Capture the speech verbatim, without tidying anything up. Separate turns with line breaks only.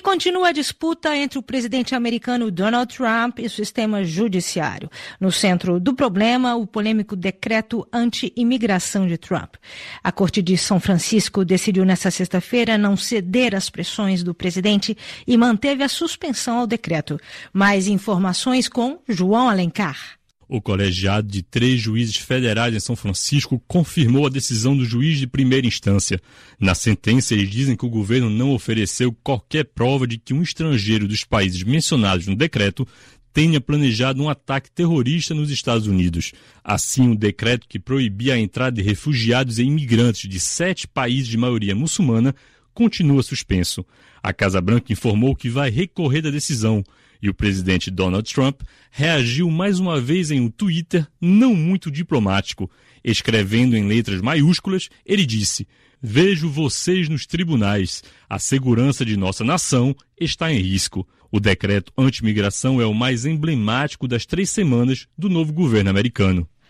continua a disputa entre o presidente americano Donald Trump e o sistema judiciário. No centro do problema, o polêmico decreto anti-imigração de Trump. A Corte de São Francisco decidiu nesta sexta-feira não ceder às pressões do presidente e manteve a suspensão ao decreto. Mais informações com João Alencar.
O colegiado de três juízes federais em São Francisco confirmou a decisão do juiz de primeira instância. Na sentença, eles dizem que o governo não ofereceu qualquer prova de que um estrangeiro dos países mencionados no decreto tenha planejado um ataque terrorista nos Estados Unidos. Assim, o decreto que proibia a entrada de refugiados e imigrantes de sete países de maioria muçulmana continua suspenso. A Casa Branca informou que vai recorrer da decisão. E o presidente Donald Trump reagiu mais uma vez em um Twitter não muito diplomático. Escrevendo em letras maiúsculas, ele disse: "Vejo vocês nos tribunais. A segurança de nossa nação está em risco." O decreto anti-imigração é o mais emblemático das três semanas do novo governo americano.